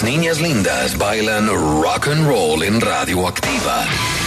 niñas lindas bailan rock and roll en Radioactiva.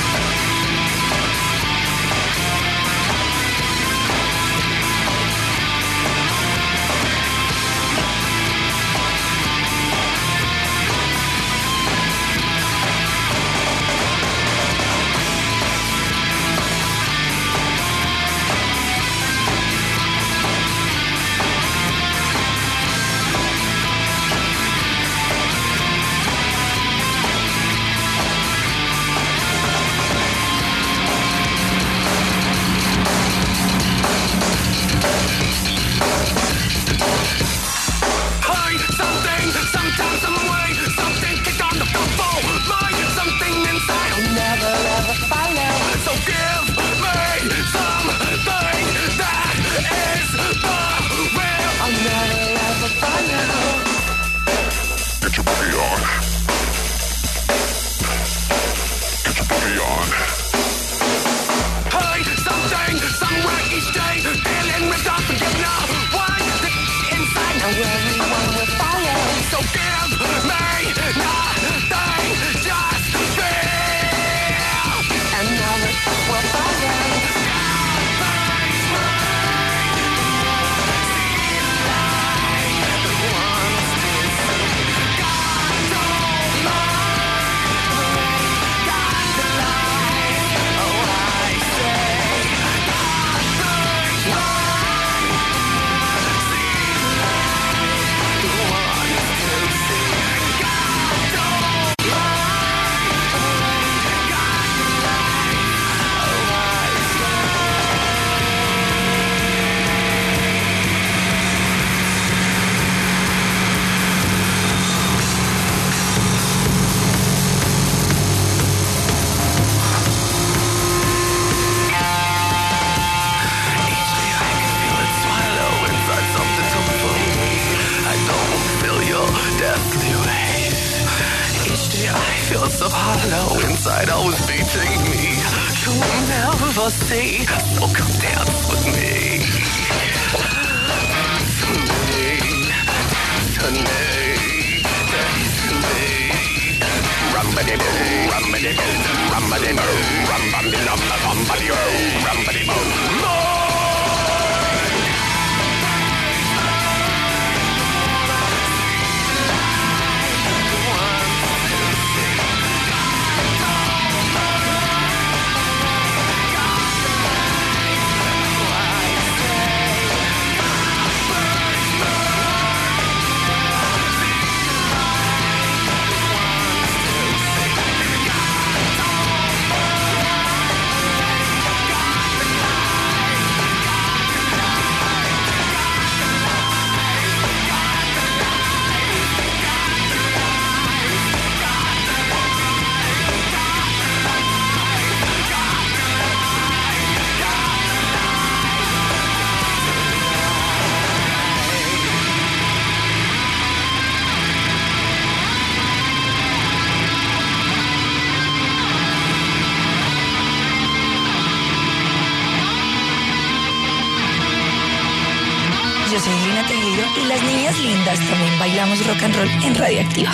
Yo soy Lina Tejero y las niñas lindas también bailamos rock and roll en Radioactiva.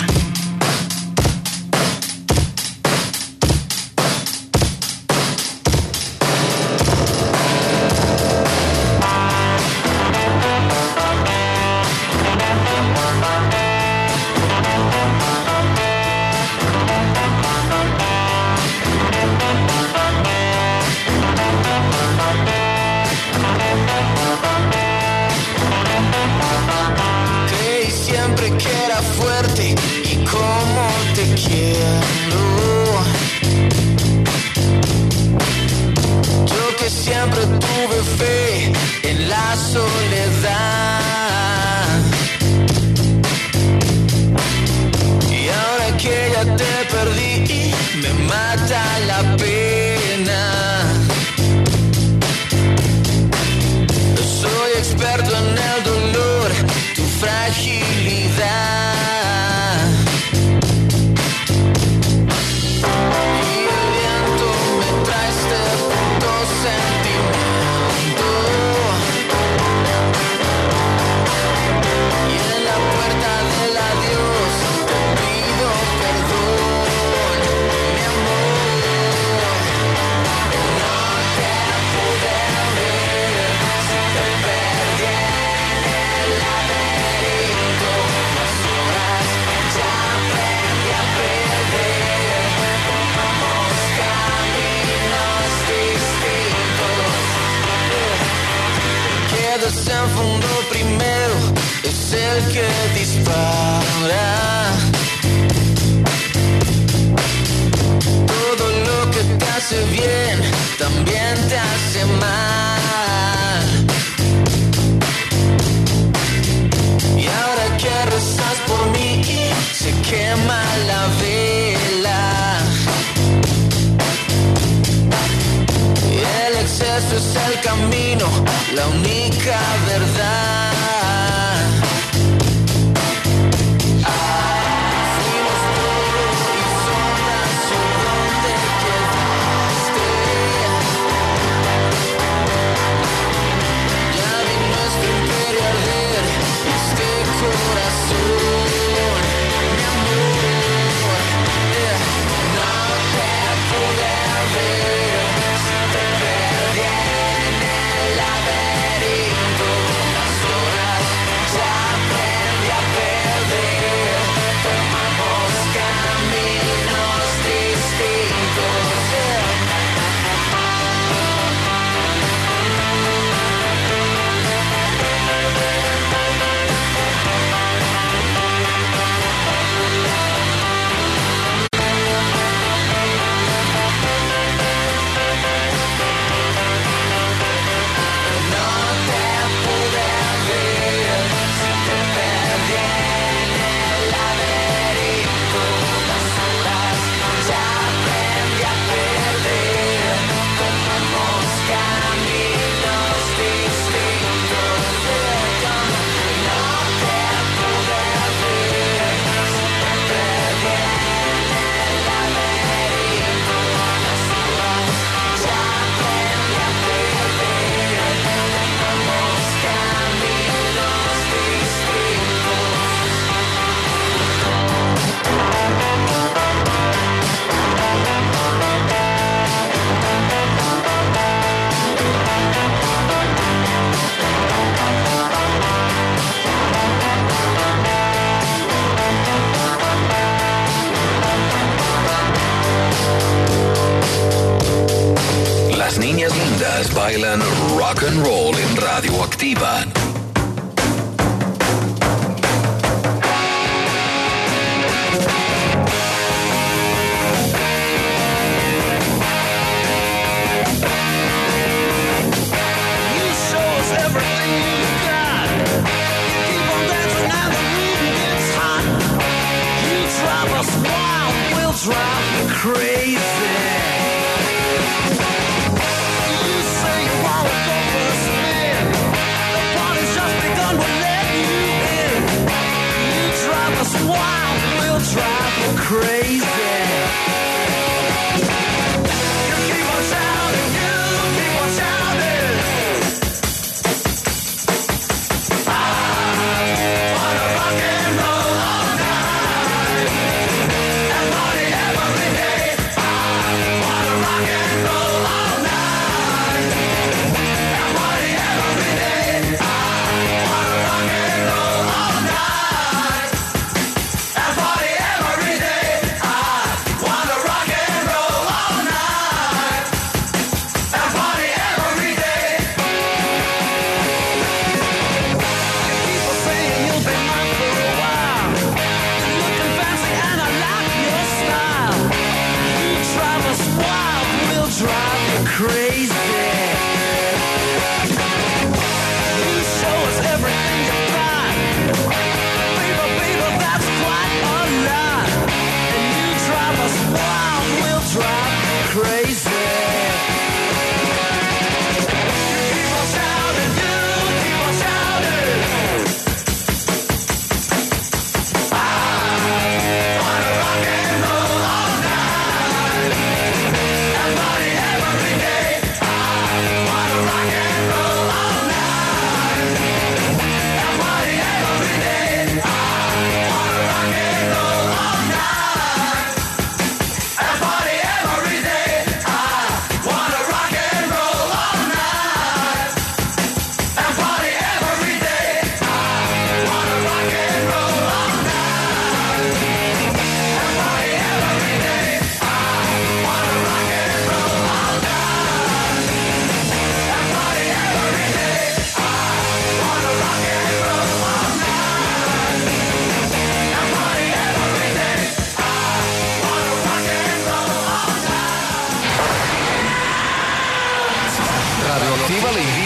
Y en la puerta del adiós te pido hace mal. Y ahora que rezas por mí, se quema la vela. Y el exceso es el camino, la única verdad. Las niñas lindas bailan rock and roll en Radioactiva.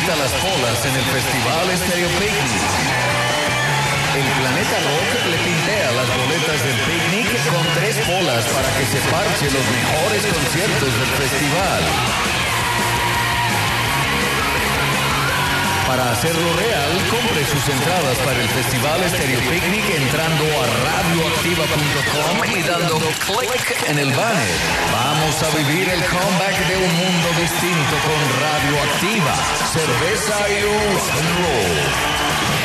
quita las polas en el Festival Stereo Picnic. El Planeta Rock le pintea las boletas del picnic con 3 polas para que se parche los mejores conciertos del festival. Para hacerlo real, compre sus entradas para el Festival Stereo Picnic entrando a radioactiva.com y dando clic en el banner. Vamos a vivir el comeback de un mundo distinto con Radioactiva, cerveza y rock and roll.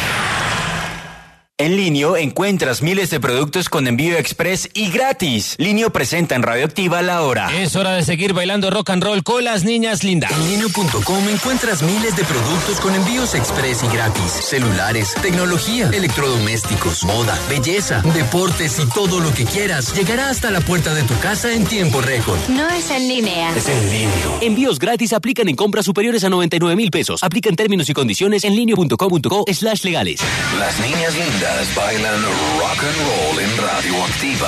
En Linio encuentras miles de productos con envío express y gratis. Linio presenta en Radioactiva la hora. Es hora de seguir bailando rock and roll con las niñas lindas. En Linio.com encuentras miles de productos con envíos express y gratis. Celulares, tecnología, electrodomésticos, moda, belleza, deportes y todo lo que quieras. Llegará hasta la puerta de tu casa en tiempo récord. No es en línea. Es en Linio. Envíos gratis aplican en compras superiores a 99,000 pesos. Aplican términos y condiciones en linio.com.co/legales. Las niñas lindas bailan rock and roll en Radioactiva.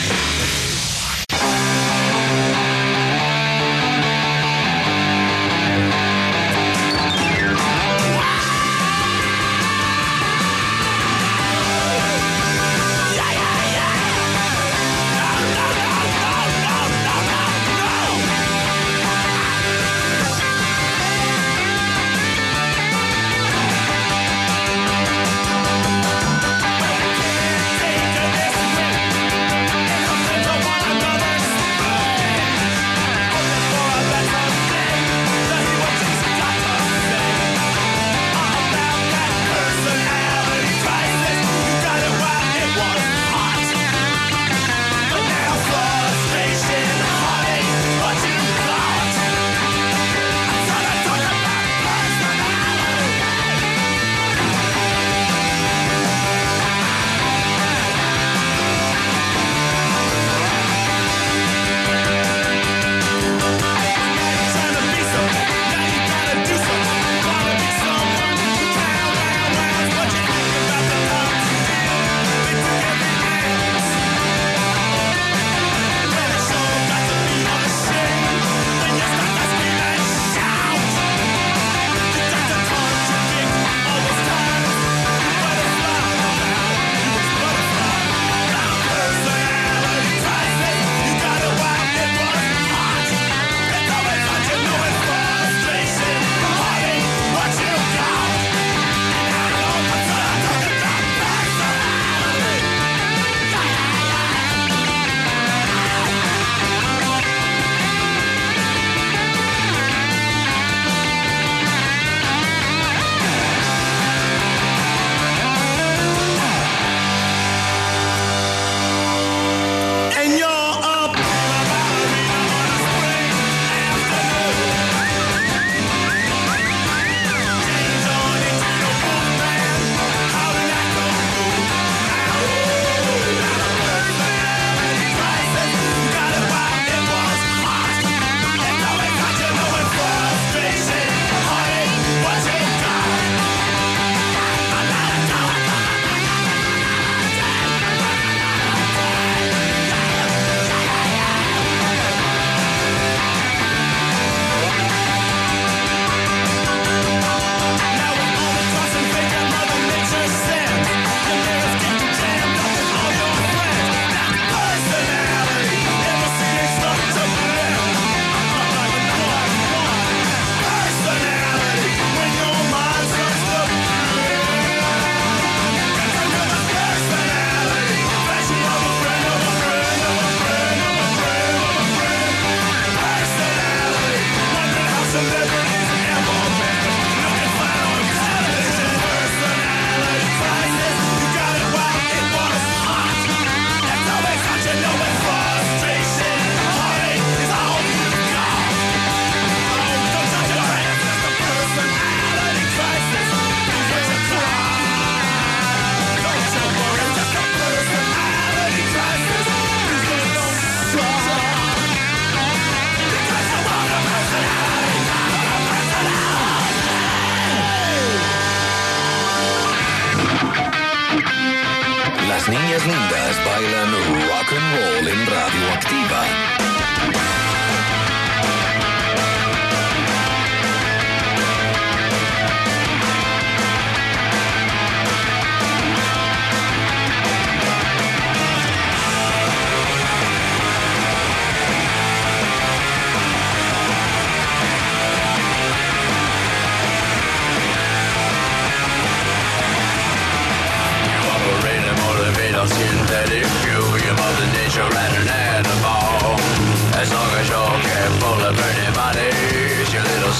Las niñas lindas bailan rock and roll en Radioactiva.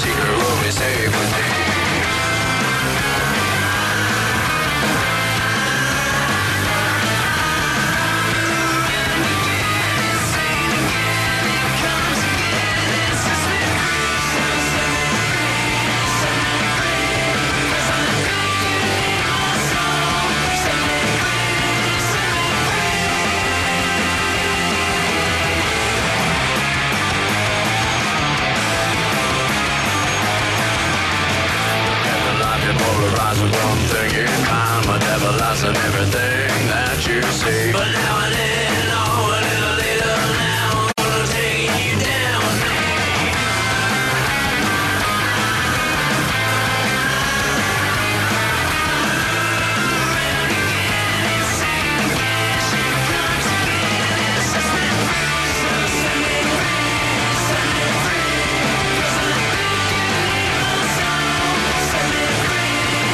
secret will be safe with me. Polarizing one thing in mind, but everlasting everything that you see. But now and then, oh, a little later now, I'm gonna take you down. Around again, sing again, she comes again, sets me free, set me free, set me free. 'Cause I think you need my soul, set me free.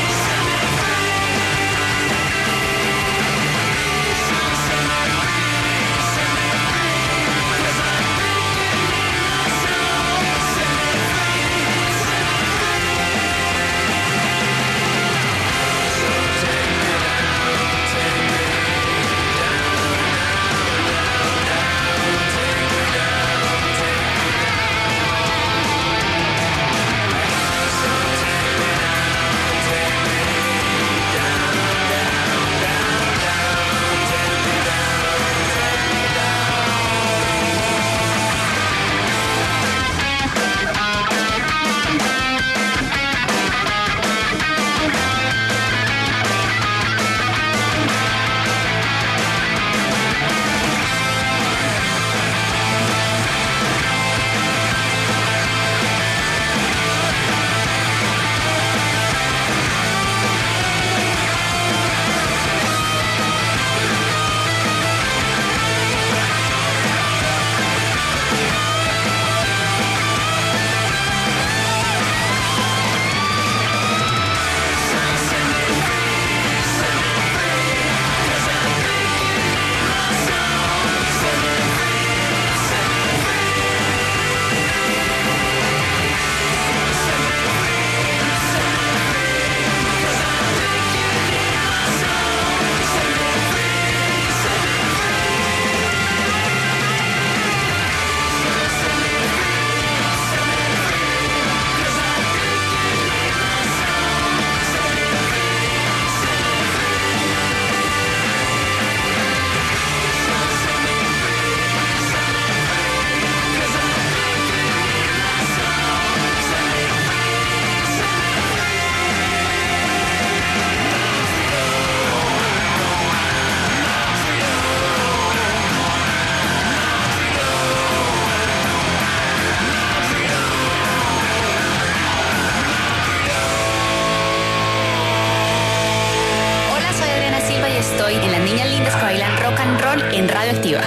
Estoy en Las Niñas Lindas que bailan rock and roll en Radioactiva.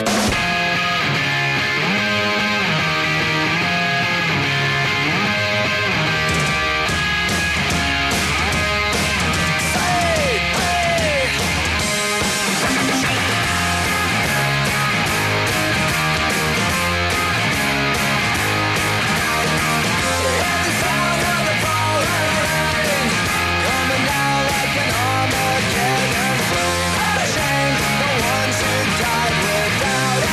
Without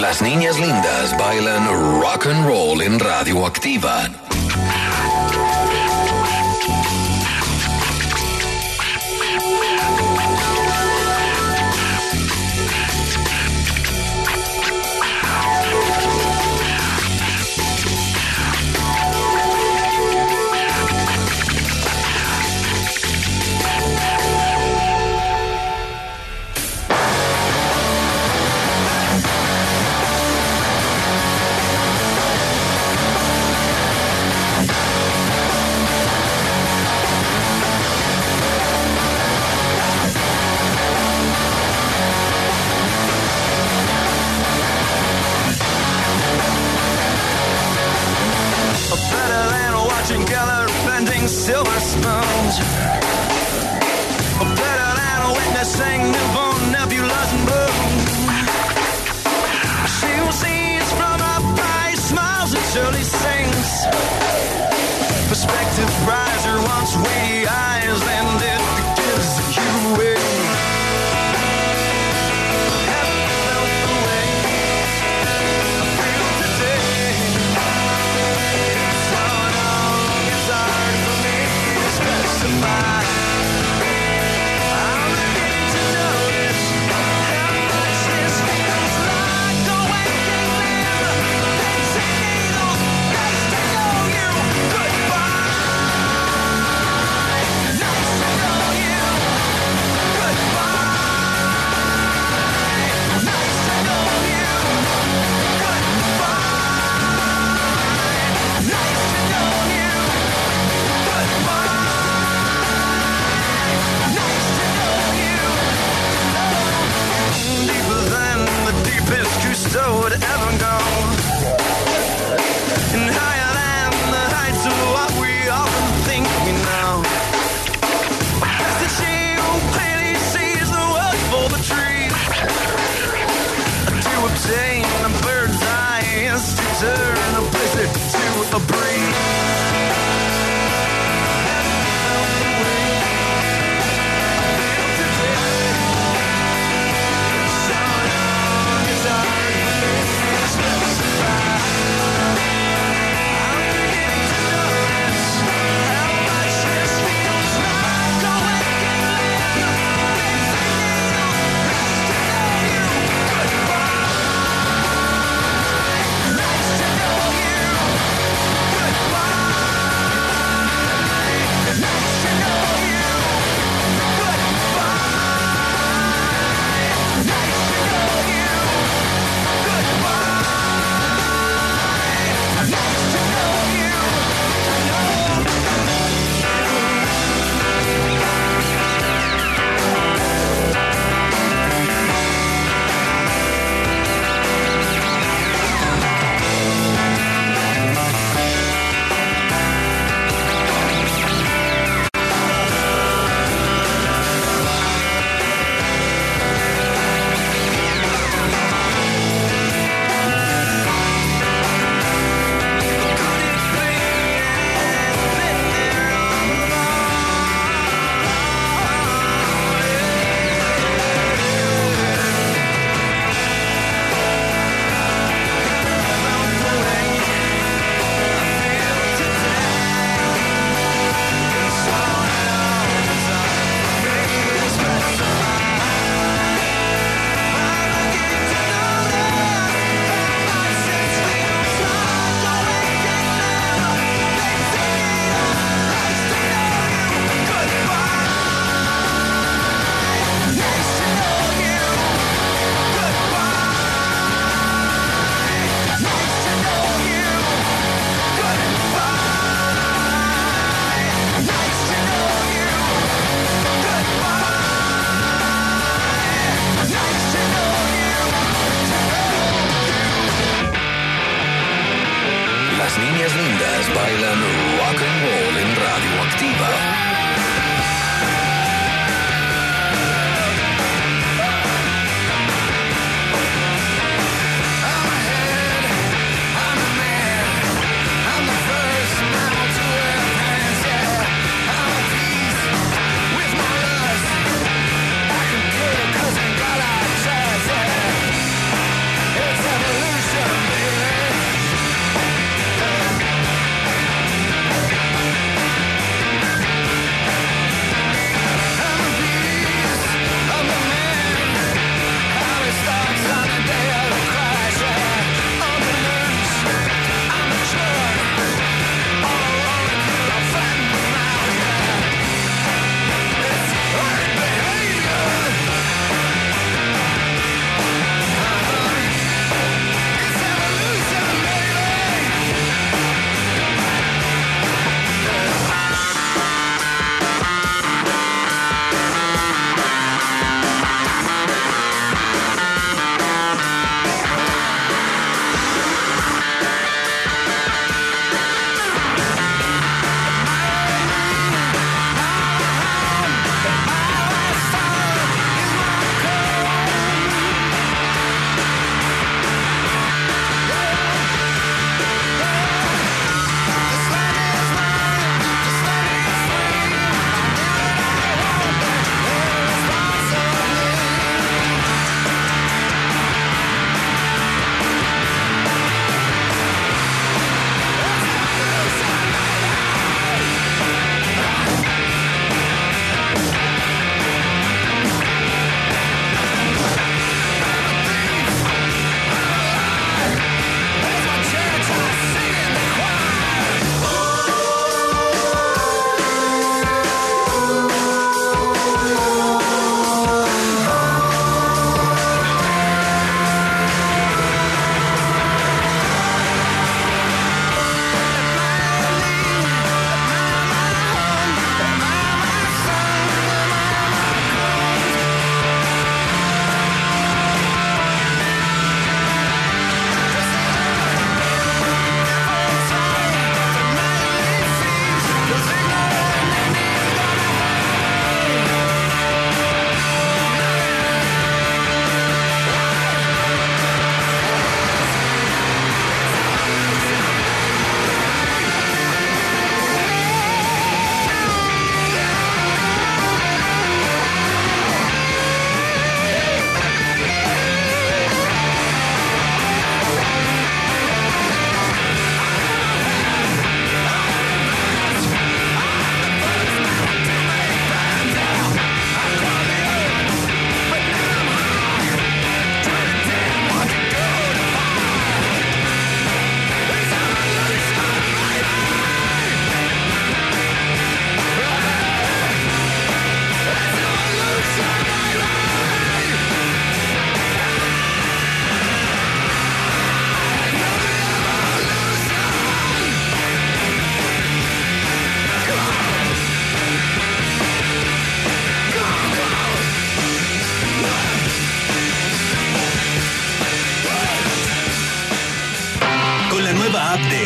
Las niñas lindas bailan rock and roll en Radioactiva. Silver spoons, better than witnessing newborn nebulas and bloom. She who sees from up high, smiles and surely sings. Perspective riser wants weighty eyes, and it gives you away. Heaven felt the way I feel today. So long it's hard for me to specify. I'm beginning to know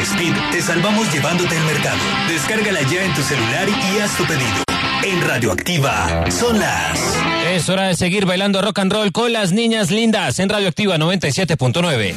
Speed te salvamos llevándote al mercado. Descárgala ya en tu celular y haz tu pedido. En Radioactiva son las... Es hora de seguir bailando rock and roll con las niñas lindas en Radioactiva 97.9.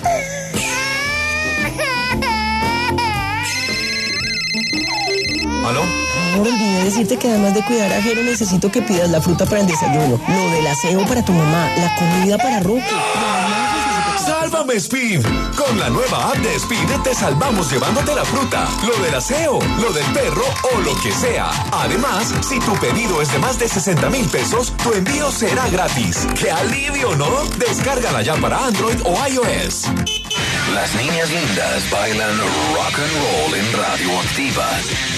¿Aló? Amor, olvidé decirte que además de cuidar a Jero, necesito que pidas la fruta para el desayuno, lo del aseo para tu mamá, la comida para Roque. ¡Sálvame, Speed! Con la nueva app de Speed te salvamos llevándote la fruta, lo del aseo, lo del perro o lo que sea. Además, si tu pedido es de más de 60,000 pesos, tu envío será gratis. ¡Qué alivio!, ¿no? Descárgala ya para Android o iOS. Las niñas lindas bailan rock and roll en Radioactiva.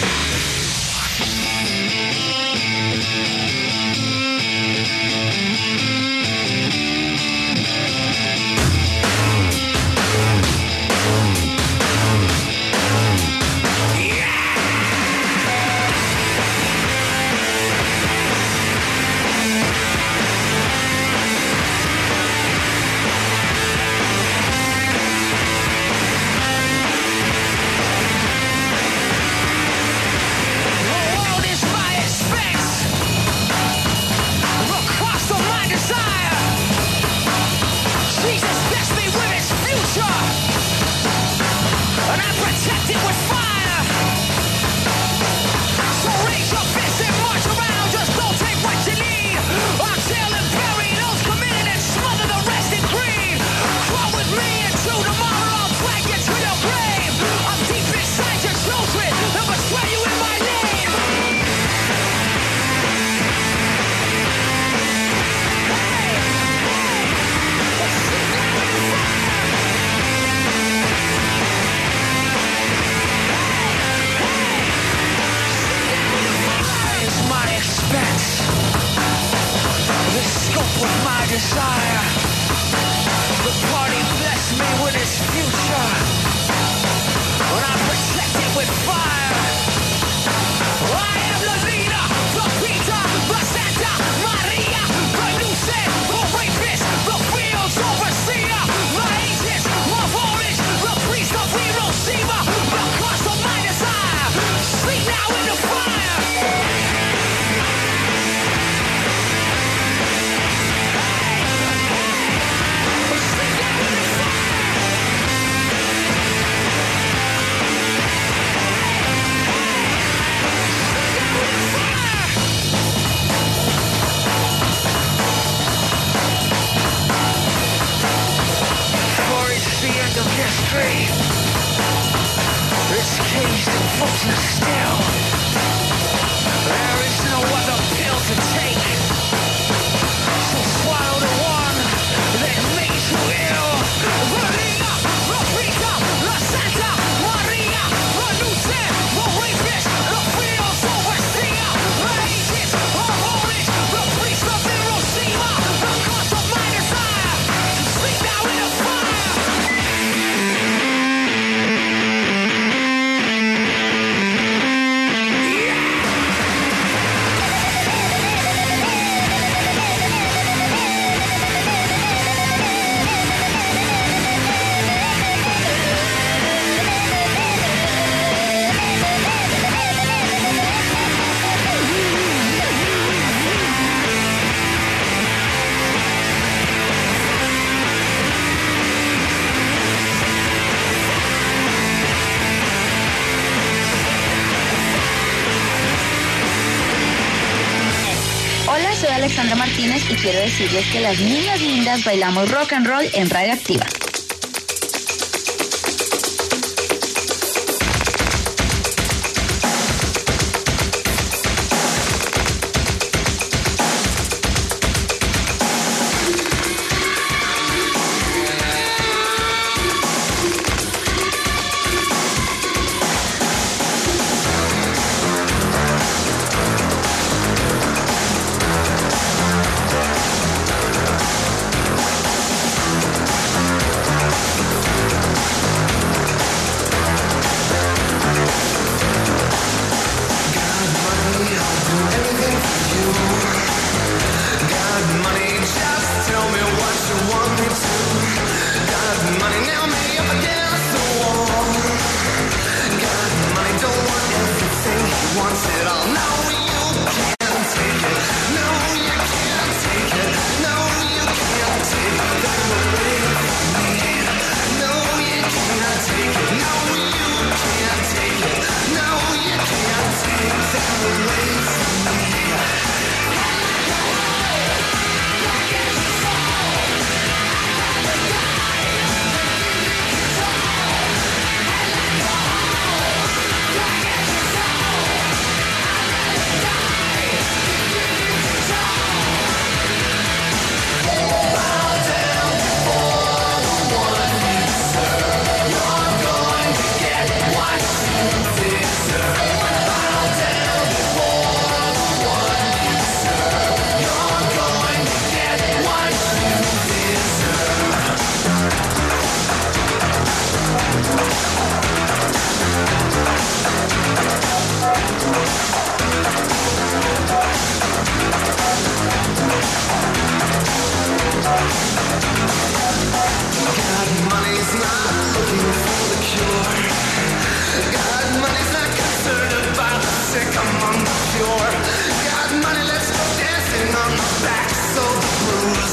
Soy Alexandra Martínez y quiero decirles que las niñas lindas bailamos rock and roll en Radioactiva.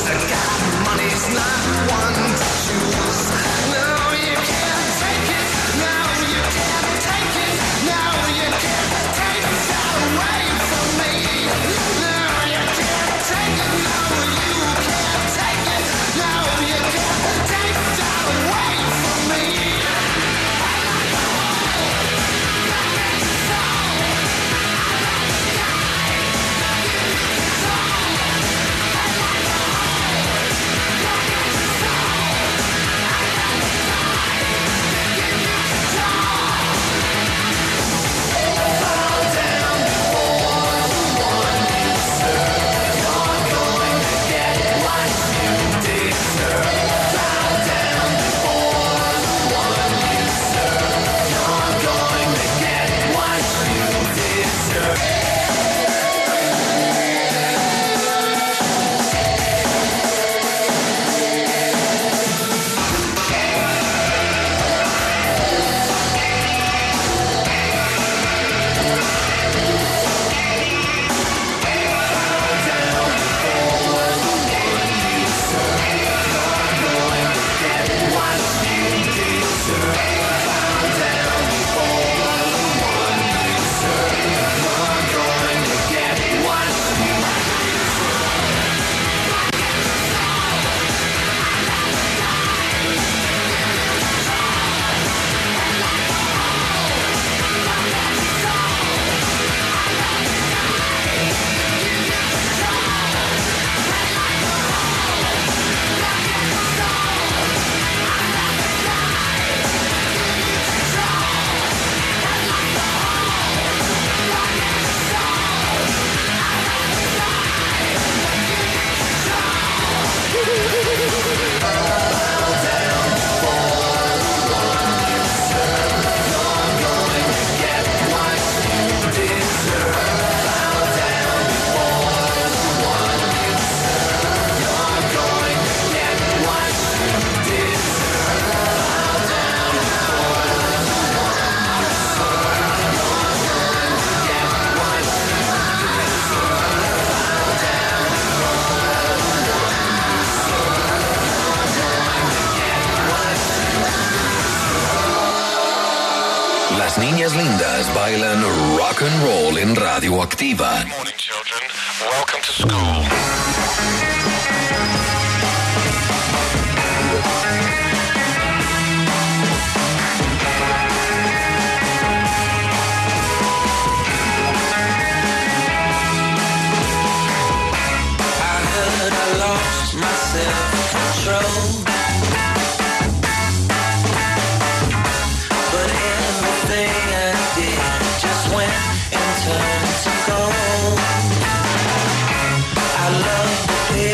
Las niñas lindas bailan rock and roll en Radioactiva. Good morning, children. Welcome to school. I heard I lost my self-control. But everything I did just went and turned to gold. I love the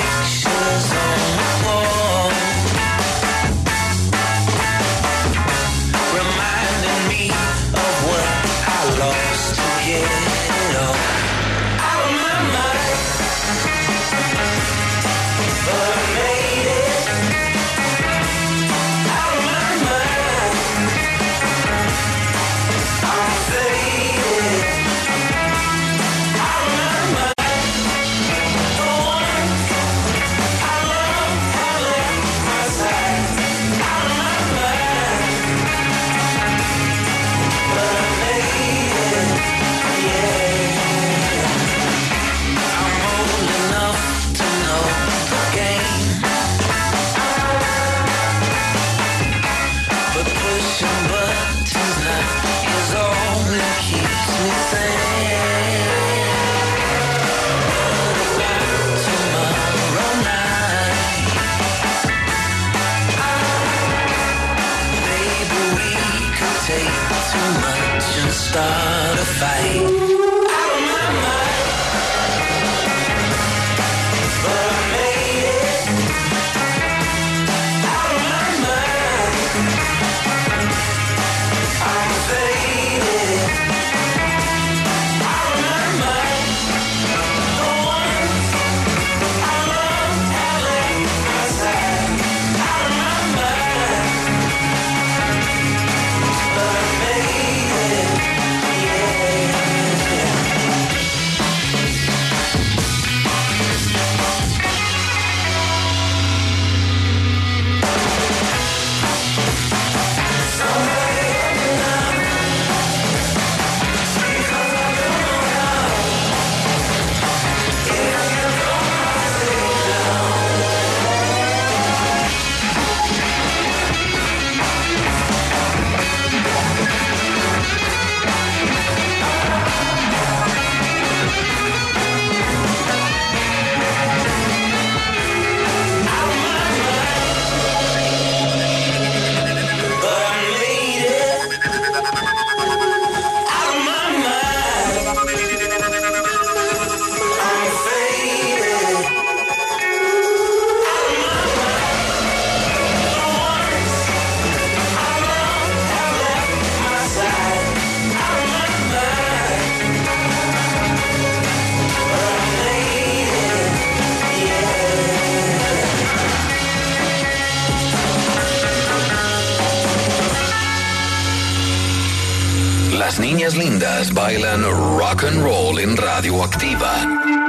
niñas lindas bailan rock and roll en Radioactiva.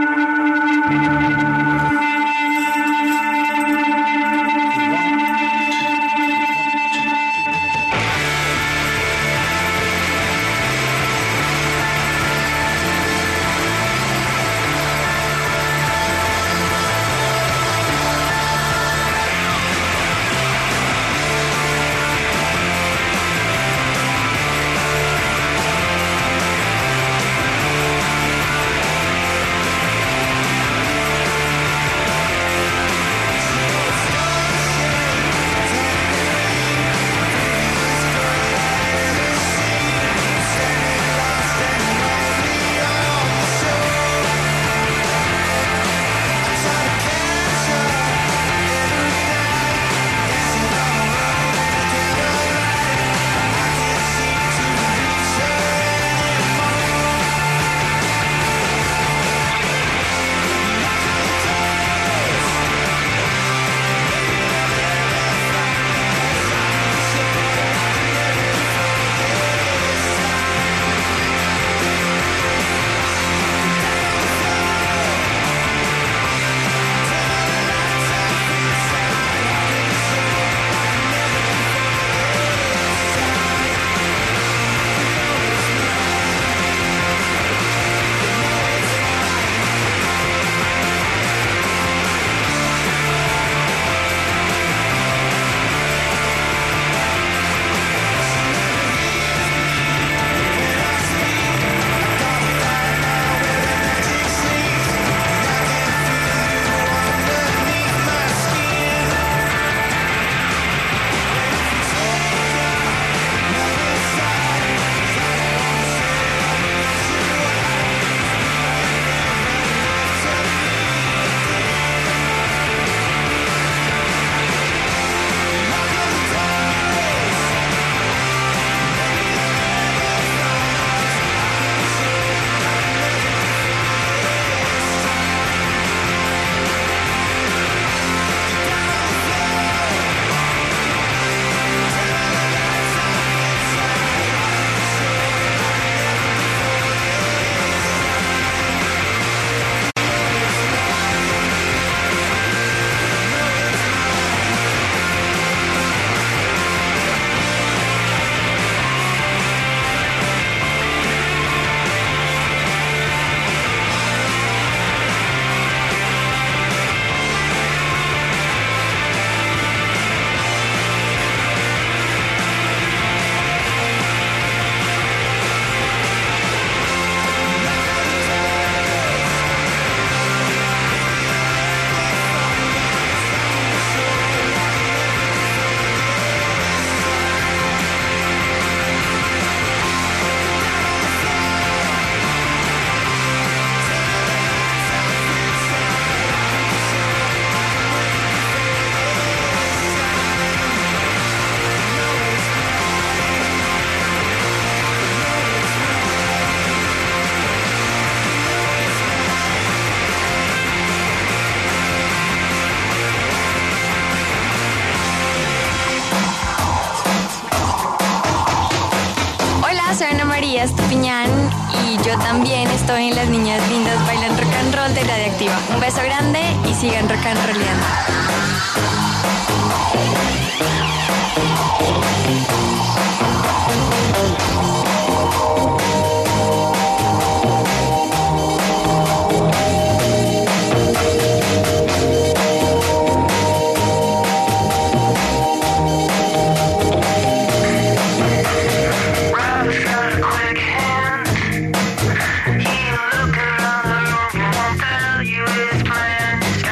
Estupiñán y yo también estoy en Las Niñas Lindas Bailan Rock and Roll de Radioactiva. Un beso grande y sigan rock and rollando.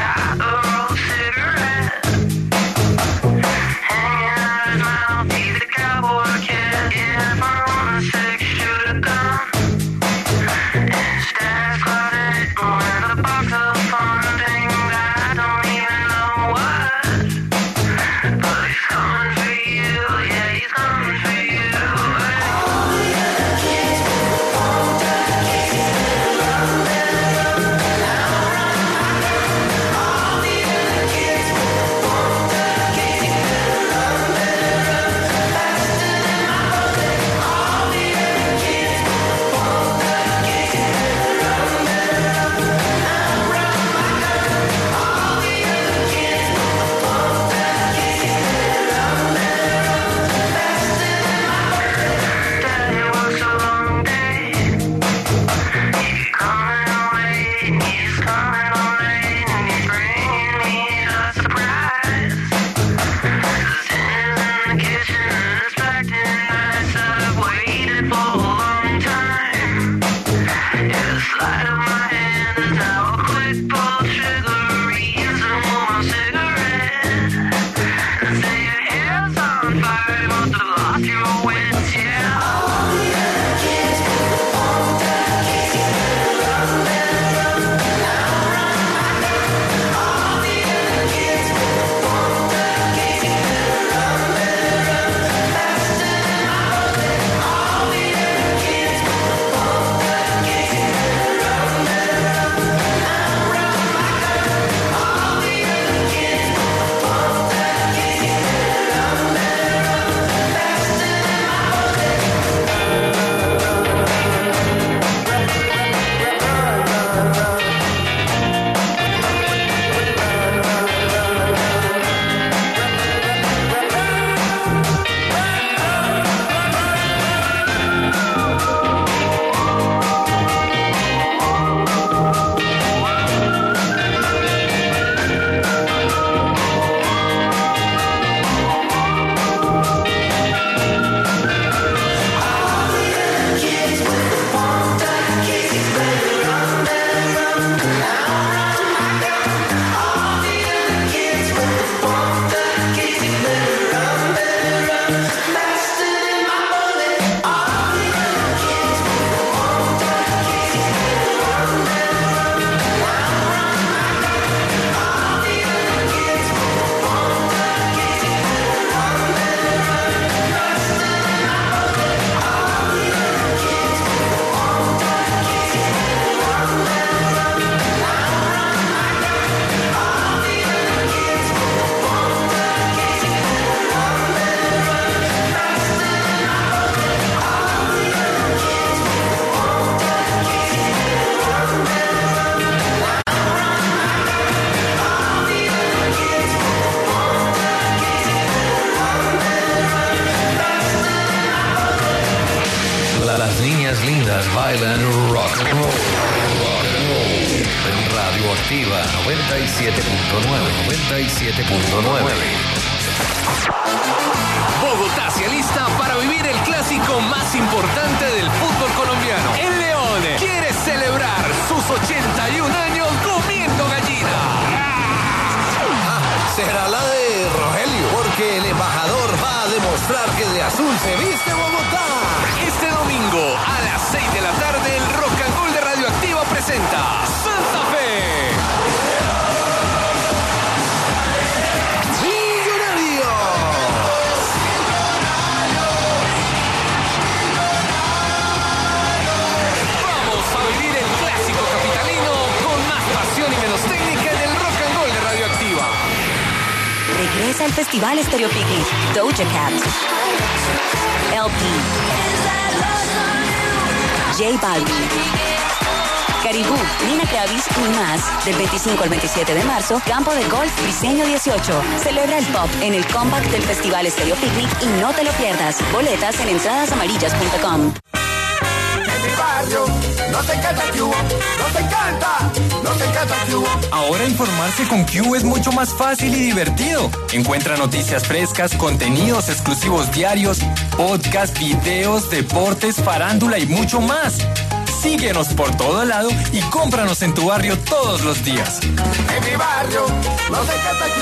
He's the Radioactiva 97.9. Bogotá se alista para vivir el clásico más importante del fútbol colombiano. El León quiere celebrar sus 81 años comiendo gallina. Será la de Rogelio, porque el embajador va a demostrar que de azul se viste Bogotá. Este domingo a las 6 de la tarde el Rock and Roll de Radioactiva presenta Santa Fe. Vamos a vivir el clásico capitalino con más pasión y menos técnica en el Rock and Roll de Radioactiva. Regresa al Festival Estéreo Picnic, Doja Cat, LP, J Balvin, Caribú, Nina Kravis y más. Del 25 al 27 de marzo, Campo de Golf Briseño 18. Celebra el pop en el comeback del Festival Estéreo Picnic y no te lo pierdas. Boletas en entradasamarillas.com. En mi barrio, no te encanta Q, no te encanta Q. Ahora informarse con Q es mucho más fácil y divertido. Encuentra noticias frescas, contenidos exclusivos diarios, podcast, videos, deportes, farándula y mucho más. Síguenos por todo lado y cómpranos en tu barrio todos los días. En mi barrio, no te encanta Q.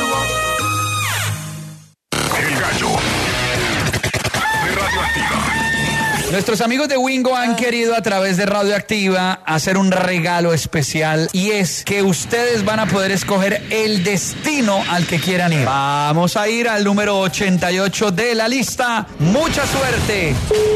El gallo de Radioactiva. Nuestros amigos de Wingo han querido a través de Radioactiva hacer un regalo especial y es que ustedes van a poder escoger el destino al que quieran ir. Vamos a ir al número 88 de la lista. ¡Mucha suerte!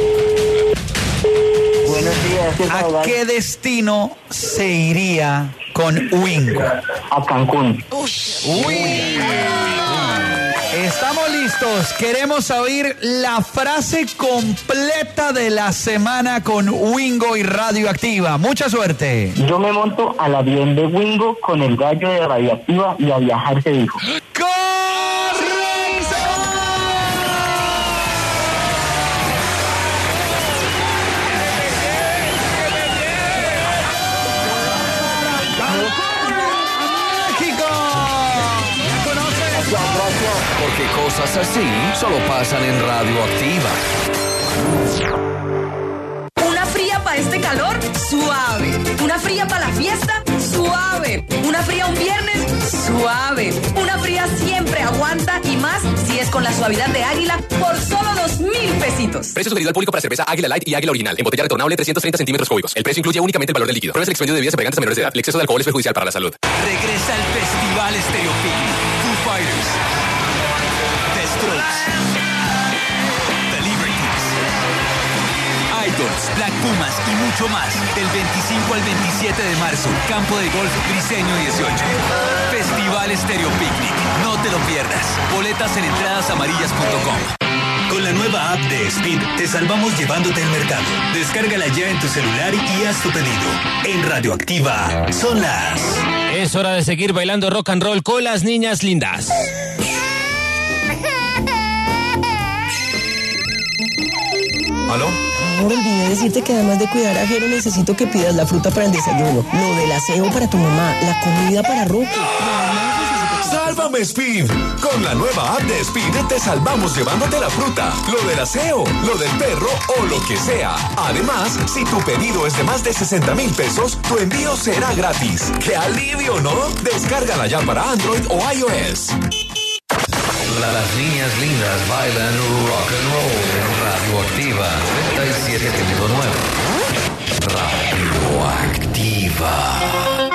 Buenos días. ¿A qué destino se iría con Wingo? A Cancún. ¡Uy! Estamos listos. Queremos oír la frase completa de la semana con Wingo y Radioactiva. Mucha suerte. Yo me monto al avión de Wingo con el gallo de Radioactiva y a viajar se dijo. Porque cosas así solo pasan en Radioactiva. Una fría para este calor, suave. Una fría para la fiesta, suave. Una fría un viernes, suave. Una fría siempre aguanta y más si es con la suavidad de Águila por solo 2,000 pesitos. Precio sugerido al público para cerveza Águila Light y Águila Original. En botella retornable 330 centímetros cúbicos. El precio incluye únicamente el valor del líquido. Pruebas el expendio de bebidas embriagantes a menores de edad. El exceso de alcohol es perjudicial para la salud. Regresa el Festival Estéreo Picnic. Foo Fighters, The Strokes, The Libertines, Idols, Black Pumas y mucho más. Del 25 al 27 de marzo, Campo de Golf Briseño 18. Festival Estéreo Picnic. No te lo pierdas. Boletas en entradasamarillas.com. Con la nueva app de Speed, te salvamos llevándote al mercado. Descárgala ya en tu celular y haz tu pedido. En Radioactiva, son las... Es hora de seguir bailando rock and roll con las niñas lindas. ¿Aló? Amor, olvidé decirte que además de cuidar a Jero, necesito que pidas la fruta para el desayuno, lo del aseo para tu mamá, la comida para Roque. ¡Sálvame, Speed! Con la nueva app de Speed te salvamos llevándote la fruta, lo del aseo, lo del perro o lo que sea. Además, si tu pedido es de más de 60,000 pesos, tu envío será gratis. ¡Qué alivio!, ¿no? Descárgala ya para Android o iOS. Las niñas lindas bailan rock and roll en Radioactiva 97.9. Radioactiva.